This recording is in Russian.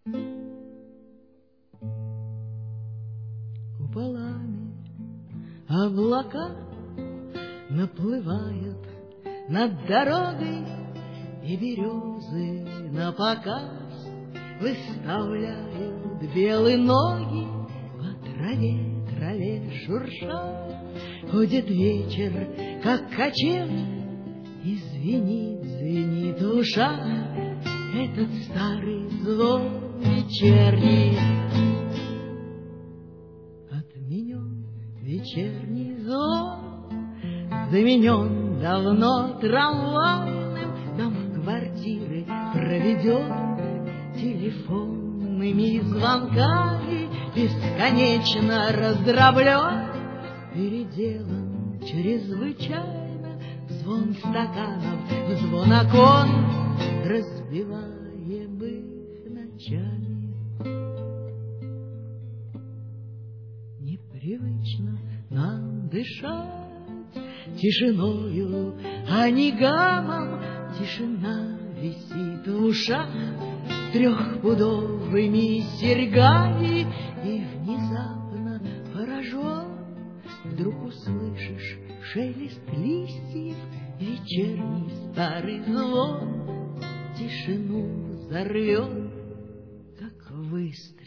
Куполами облака наплывают над дорогой, и березы напоказ выставляют белые ноги. По траве шурша ходит вечер, как качели, и звенит в ушах этот старый звон вечерний. Отменен вечерний звон, заменен давно трамвайным, дом квартиры проведен телефонными звонками, бесконечно раздроблен, переделан чрезвычайно звон стаканов, звон окон, разбиваемых ночами. Непривычно нам дышать тишиною, а не гамом. Тишина висит в ушах трехпудовыми серьгами, и внезапно поражен вдруг услышишь шелест листьев, вечерний старый звон тишину взорвет, как выстрел